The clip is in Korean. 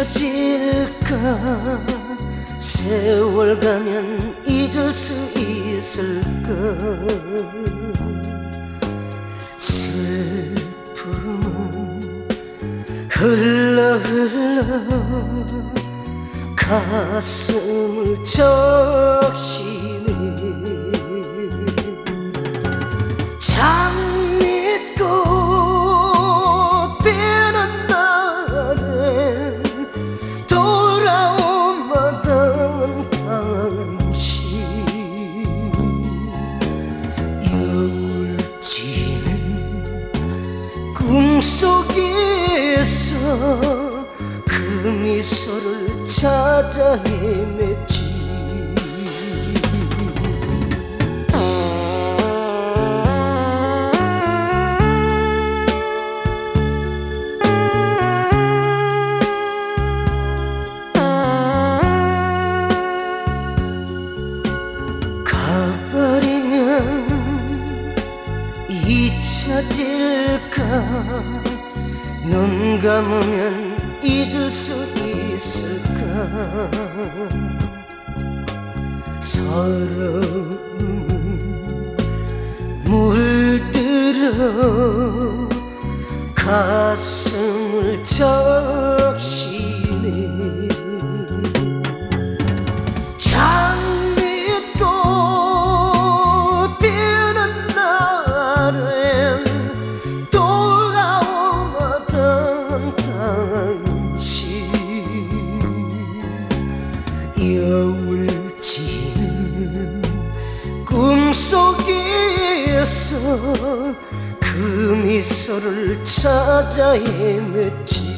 잊혀질까? 세월 가면 잊을 수 있을까? 슬픔은 흘러 가슴을 적시네. 장미꽃 피는 날엔 돌아오마던 당신, 여울지는 꿈속에서 그 미소를 찾아 헤맸지. 가버리면 잊혀질까? 눈 감으면 잊을 수 있을까? 서러움은 물들어 가슴을 적시네. 장미꽃 피는 날엔 돌아오마던 당신, 여울지는 꿈속에서 그 미소를 찾아 헤맸지.